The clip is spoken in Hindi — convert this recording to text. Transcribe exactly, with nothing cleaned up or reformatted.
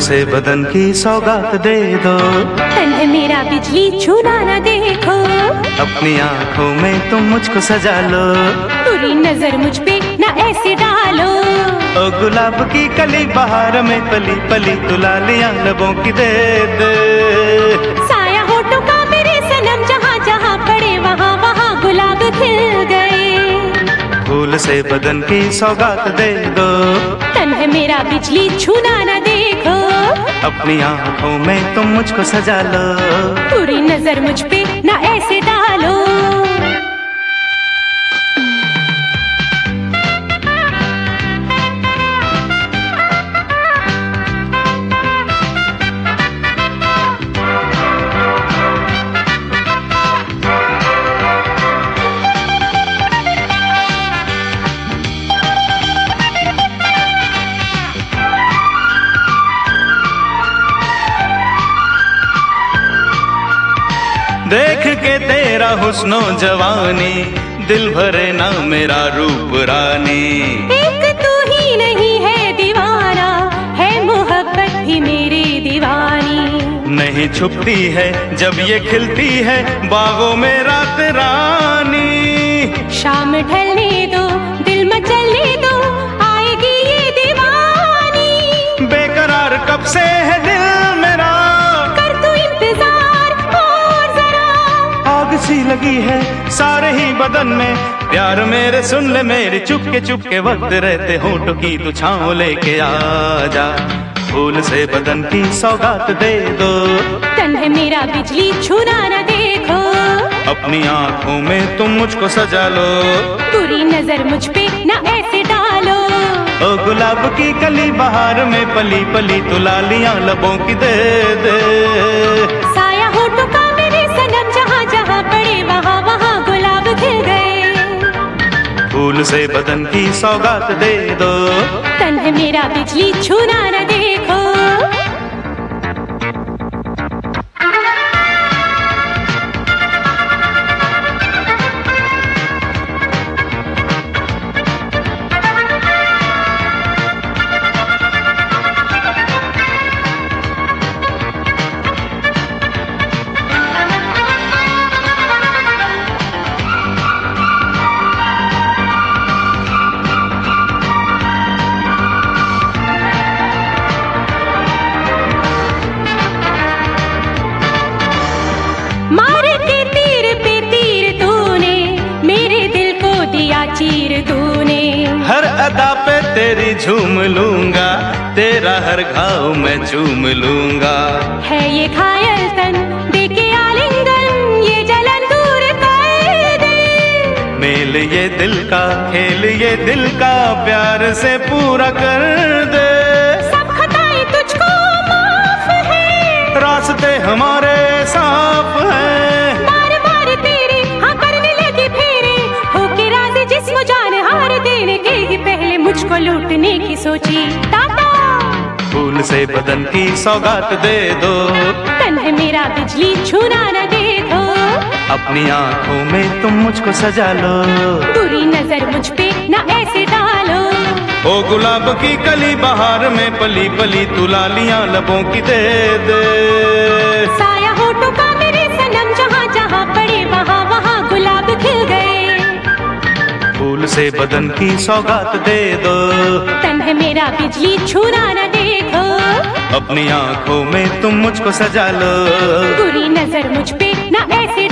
से बदन की सौगात दे दो, तन है मेरा बिजली छूना न देखो। अपनी आंखों में तुम मुझको सजा लो, बुरी नजर मुझ पे न ऐसे डालो। ओ गुलाब की कली बहार में पली पली दुलालियां लबों की दे दे। साया होठों का मेरे सनम, जहाँ जहाँ पड़े वहाँ वहाँ गुलाब खिल गए। फूल से बदन की सौगात दे दो, तन है मेरा बिजली छूना न देखो। अपनी आंखों में तुम मुझको सजा लो, बुरी नजर मुझ पे न ऐसे डालो। देख के तेरा हुस्नो जवानी, दिल भरे ना मेरा रूप रानी। एक तू ही नहीं है दीवाना, है मोहब्बत भी मेरी दीवानी। नहीं छुपती है जब ये खिलती है बागों में रात रानी। शाम ढलने दो, दिल मचलने दो, आएगी ये दीवानी। बेकरार कब से है दिल मेरा, कर तू इंतजार और जरा। आग सी लगी है सारे ही बदन में, प्यार मेरे सुन ले मेरी चुपके चुपके वक्त रहते होठों की तू छाँव लेके आ जा। फूल से बदन की सौगात दे दो, तन है मेरा बिजली छूना न देखो। अपनी आंखों में तुम मुझको सजा लो, बुरी नजर मुझ पे न ऐसे डालो। ओ गुलाब की कली बहार में पली पली तू लालियां लबों की दे दे। साया होठों का मेरे सनम, जहाँ जहाँ पड़े वहाँ वहाँ गुलाब खिल गए। फूल से बदन की सौगात दे दो, तन है मेरा बिजली छूना न देखो। मार के तीर पे तीर तूने, मेरे दिल को दिया चीर तूने। हर अदा पे तेरी झूम लूंगा, तेरा हर घाव मैं चूम लूंगा। है ये घायल तन, देके आलिंगन, ये जलन दूर कर दे। मेल ये दिल का, खेल ये दिल का, प्यार से पूरा कर दे। सब खताएं तुझको माफ है, रास्ते हमारे साफ हैं। बार बार तेरे हाँ करने लगी फेरे, होके राजी जिस्म जान हार देने के ही पहले मुझको लूटने की सोची। टाटा फूल से बदन की सौगात दे दो, तन है मेरा बिजली छूना न देखो। अपनी आंखों में तुम मुझको सजा लो, बुरी नजर मुझ पे न ऐसे डालो। ओ गुलाब की कली बहार में पली पली तू लालियां लबों की दे दे। साया होठों का मेरे सनम, जहाँ जहाँ पड़े वहाँ वहाँ गुलाब खिल गए। फूल से बदन की सौगात दे दो, तन है मेरा बिजली छूना न देखो। अपनी आंखों में तुम मुझको सजा लो, बुरी नजर मुझ पे न ऐसे